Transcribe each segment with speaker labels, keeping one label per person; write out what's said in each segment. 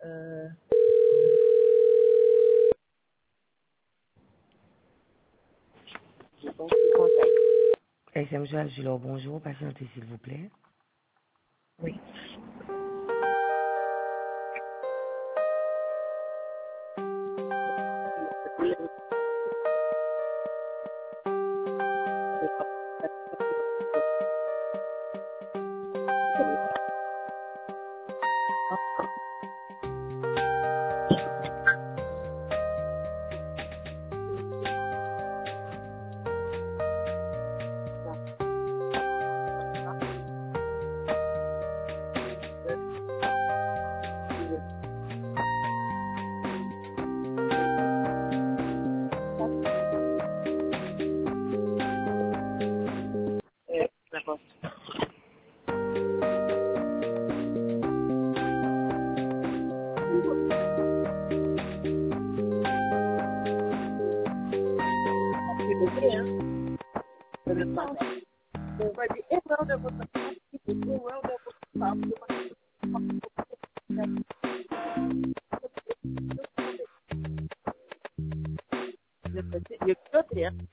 Speaker 1: Je pense qu'il conseille.
Speaker 2: SMG Agilor, bonjour, patientez s'il vous plaît.
Speaker 1: Oui. La poste. C'est désolé, hein. Je ne sais pas. On va dire erreur de votre part. Erreur de votre part. Le côté, hein.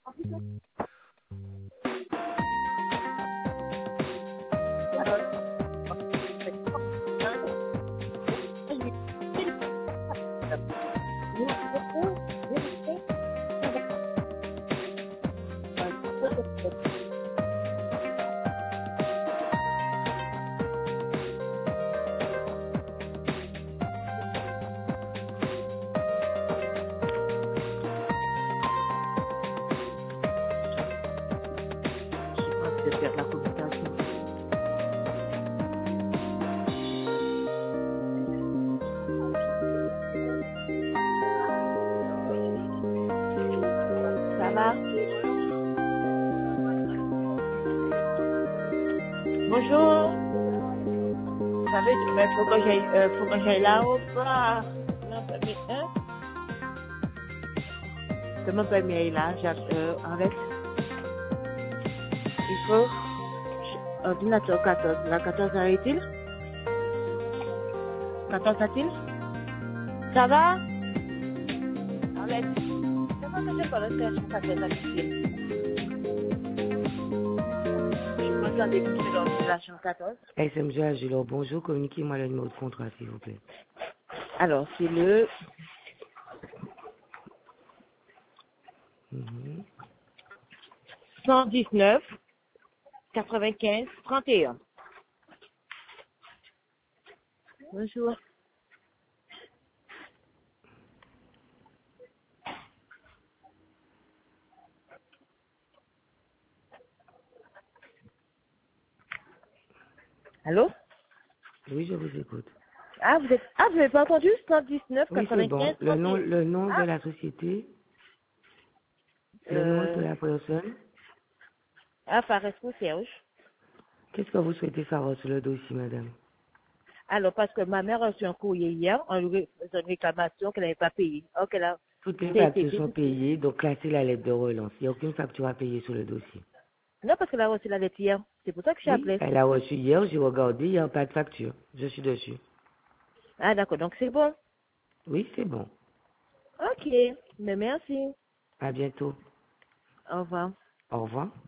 Speaker 1: De faire la communication. Ça va? Bonjour. Vous savez, il faut que j'aille là-haut. Non, pas bien, hein? Comment pas bien là, avec? Il faut, ordinateur 14. La 14 a-t-il? 14 a-t-il? Ça va? Avec? C'est pas que je parle de la 14 a-t-il? Je pense à découvrir l'ordinateur 14.
Speaker 2: SMG Agilor, bonjour, communiquez-moi le numéro de contrat s'il vous plaît.
Speaker 1: Alors, c'est le
Speaker 2: Mhm.
Speaker 1: 119 95 31. Bonjour. Allô?
Speaker 2: Oui, je vous écoute.
Speaker 1: Vous n'avez pas entendu? 119
Speaker 2: Oui, c'est bon.
Speaker 1: 95 31.
Speaker 2: Le nom de
Speaker 1: Ah,
Speaker 2: la société, le nom de
Speaker 1: euh,
Speaker 2: la personne.
Speaker 1: Fares Concierge.
Speaker 2: Qu'est-ce que vous souhaitez savoir sur le dossier, madame?
Speaker 1: Alors, parce que ma mère a reçu un courrier hier, en lui faisant une réclamation qu'elle n'avait pas payée. Or, qu'elle a,
Speaker 2: Toutes les
Speaker 1: ça a été
Speaker 2: factures sont
Speaker 1: débité.
Speaker 2: payées, donc là, c'est la lettre de relance. Il n'y a aucune facture à payer sur le dossier.
Speaker 1: Non, parce qu'elle a reçu la lettre hier. C'est pour ça que j'ai
Speaker 2: Oui,
Speaker 1: appelé.
Speaker 2: elle a reçu hier, j'ai regardé, il n'y a pas de facture. Je suis dessus.
Speaker 1: Ah, d'accord, donc c'est bon.
Speaker 2: Oui, c'est bon.
Speaker 1: Ok, mais merci.
Speaker 2: À bientôt.
Speaker 1: Au revoir.
Speaker 2: Au revoir.